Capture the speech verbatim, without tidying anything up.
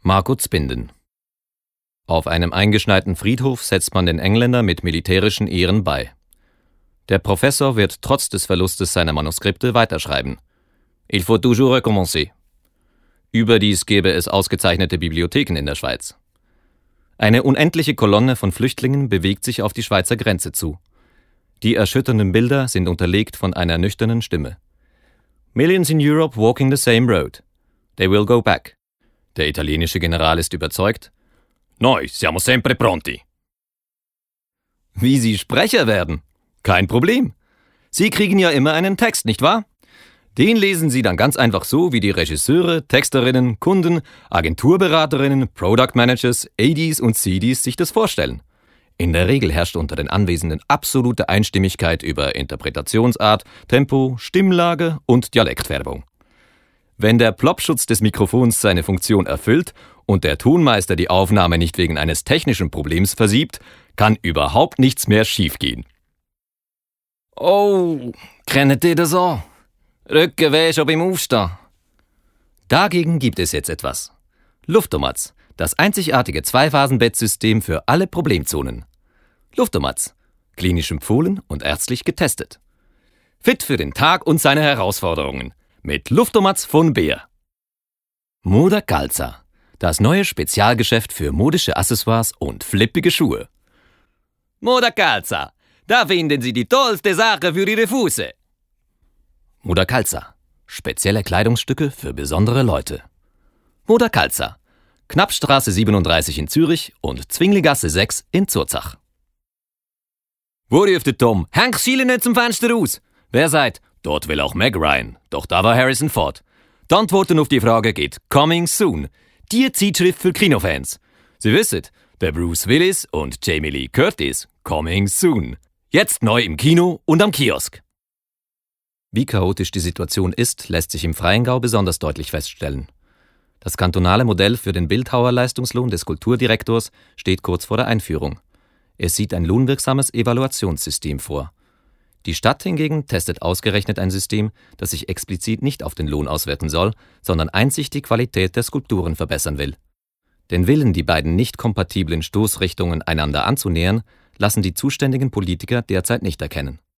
Marco Zbinden. Auf einem eingeschneiten Friedhof setzt man den Engländer mit militärischen Ehren bei. Der Professor wird trotz des Verlustes seiner Manuskripte weiterschreiben. Il faut toujours recommencer. Überdies gäbe es ausgezeichnete Bibliotheken in der Schweiz. Eine unendliche Kolonne von Flüchtlingen bewegt sich auf die Schweizer Grenze zu. Die erschütternden Bilder sind unterlegt von einer nüchternen Stimme. Millions in Europe walking the same road. They will go back. Der italienische General ist überzeugt. Noi siamo sempre pronti. Wie Sie Sprecher werden? Kein Problem. Sie kriegen ja immer einen Text, nicht wahr? Den lesen Sie dann ganz einfach so, wie die Regisseure, Texterinnen, Kunden, Agenturberaterinnen, Product Managers, A Ds und C Ds sich das vorstellen. In der Regel herrscht unter den Anwesenden absolute Einstimmigkeit über Interpretationsart, Tempo, Stimmlage und Dialektfärbung. Wenn der Plopschutz des Mikrofons seine Funktion erfüllt und der Tonmeister die Aufnahme nicht wegen eines technischen Problems versiebt, kann überhaupt nichts mehr schiefgehen. Oh, kennt ihr das auch? Rückenweh schon beim Aufstehen. Dagegen gibt es jetzt etwas. Luftomatz, das einzigartige Zweiphasen-Bettsystem für alle Problemzonen. Luftomatz, klinisch empfohlen und ärztlich getestet. Fit für den Tag und seine Herausforderungen. Mit Luftomatz von Beer. Moda Calza, das neue Spezialgeschäft für modische Accessoires und flippige Schuhe. Moda Calza, da finden Sie die tollste Sache für Ihre Füße. Moda Calza, spezielle Kleidungsstücke für besondere Leute. Moda Calza, Knappstraße siebenunddreißig in Zürich und Zwingligasse sechs in Zurzach. Wo rief der Tom? Hank Schiele nicht zum Fenster raus. Wer sagt, dort will auch Meg Ryan, doch da war Harrison Ford. Die Antworten auf die Frage geht Coming Soon, die Zeitschrift für Kinofans. Sie wissen, der Bruce Willis und Jamie Lee Curtis, Coming Soon. Jetzt neu im Kino und am Kiosk. Wie chaotisch die Situation ist, lässt sich im Freiengau besonders deutlich feststellen. Das kantonale Modell für den Bildhauerleistungslohn des Kulturdirektors steht kurz vor der Einführung. Es sieht ein lohnwirksames Evaluationssystem vor. Die Stadt hingegen testet ausgerechnet ein System, das sich explizit nicht auf den Lohn auswirken soll, sondern einzig die Qualität der Skulpturen verbessern will. Den Willen, die beiden nicht kompatiblen Stoßrichtungen einander anzunähern, lassen die zuständigen Politiker derzeit nicht erkennen.